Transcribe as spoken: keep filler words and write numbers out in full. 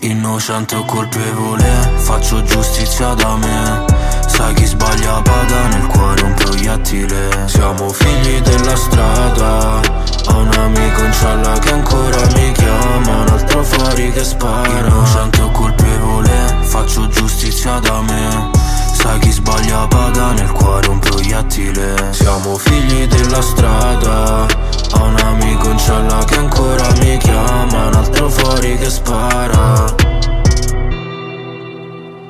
Innocente o colpevole, faccio giustizia da me. Sai chi sbaglia paga, nel cuore un proiettile. Siamo figli della strada, ho un amico in cella che ancora mi chiama, un altro fuori che spara. Innocente o colpevole, faccio giustizia da me. Sai chi sbaglia paga, nel cuore un proiettile. Siamo figli della strada, ho un amico in cella che ancora mi chiama, un altro fuori che spara.